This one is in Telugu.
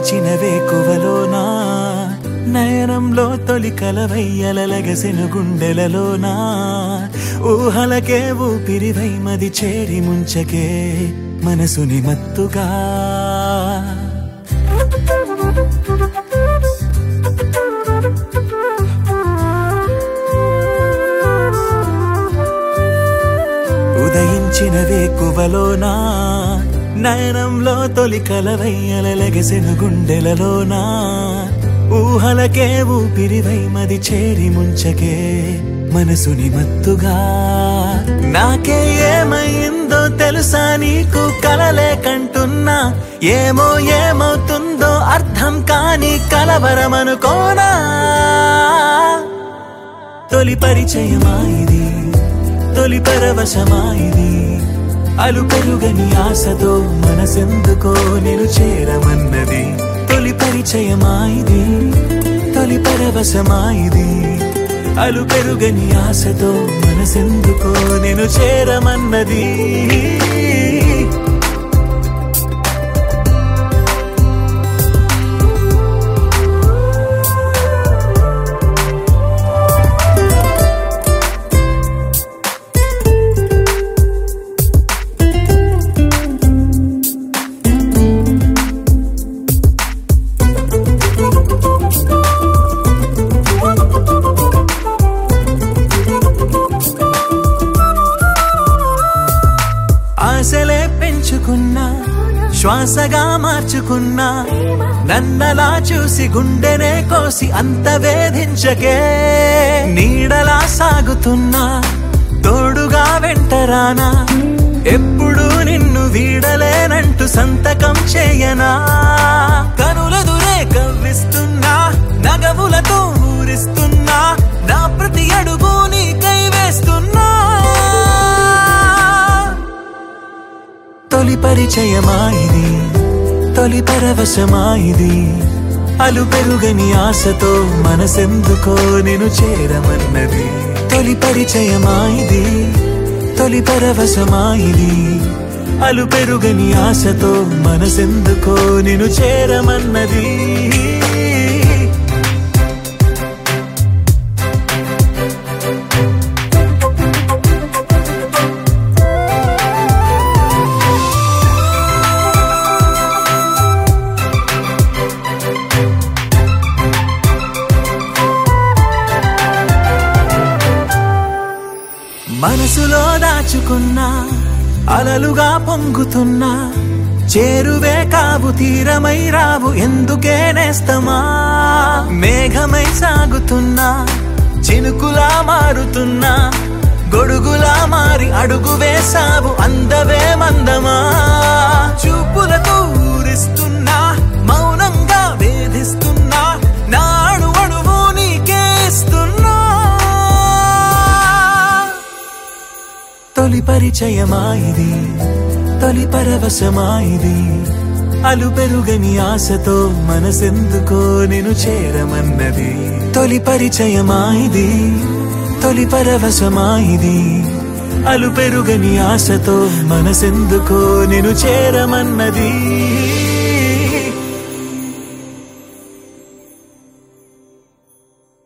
ఉదయించిన వేకువలోనా నయనంలో తొలి కలవయ్యలగసెను గుండెలలోనా ఊహలకే ఊపిరివై మది చేరి ముంచకే మనసుని మత్తుగా ఉదయించిన వేకువలోనా నయనంలో తొలి కలవయ్యలగసెను గుండెలలోనా ఊహలకే ఊపిరివై మది చేరి ముంచకే మనసుని మత్తుగా నాకే ఏమైందో తెలుసా నీకు కలలే కంటున్నా ఏమో ఏమవుతుందో అర్థం కాని కలవరమనుకోనా తొలి పరిచయమా ఇది తొలి పరవశమా ఇది అలు పెరుగని ఆశతో మనసెందుకో నిన్ను చేరమన్నది తొలి పరిచయమా ఇది తొలి పరవశమా ఇది అలు పెరుగని ఆశతో మనసెందుకో నిన్ను చేరమన్నది ఆశలే పెంచుకున్నా శ్వాసగా మార్చుకున్నా నన్నలా చూసి గుండెనే కోసి అంత వేధించకే నీడలా సాగుతున్నా తోడుగా వెంటరానా ఎప్పుడు నిన్ను వీడలేనంటూ సంతకం చేయనా కనులదురే కవ్విస్తున్నా నగవులతో ఊరిస్తున్నా నా ప్రతి అడుగు నీకై వేస్తున్నా తొలి పరిచయమా ఇది తొలి పరవశమా ఇది అలు పెరుగని ఆశతో మనసెందుకో నిన్ను చేరమన్నది తొలి పరిచయమా ఇది తొలి పరవశమా ఇది అలు పెరుగని ఆశతో మనసెందుకో నిన్ను చేరమన్నది మనసులో దాచుకున్నా అలలుగా పొంగుతున్నా చేరువే కావు తీరమై రావు ఎందుకే నేస్తమా మేఘమై సాగుతున్నా చినుకులా మారుతున్నా గొడుగులా మారి అడుగు వేసావు అందవే మందమా చూపులతో ఊరిస్తున్నా మౌనంగా వేధిస్తున్నా నాడు అడుగు నీకే ఇస్తున్నా తొలి పరిచయమా ఇది తొలి పరవశమా ఇది అలు పెరుగని ఆశతో మనసెందుకో నిన్ను చేరమన్నది తొలి పరిచయమా ఇది తొలి పరవశమా ఇది అలు పెరుగని ఆశతో మనసెందుకో నిన్ను చేరమన్నది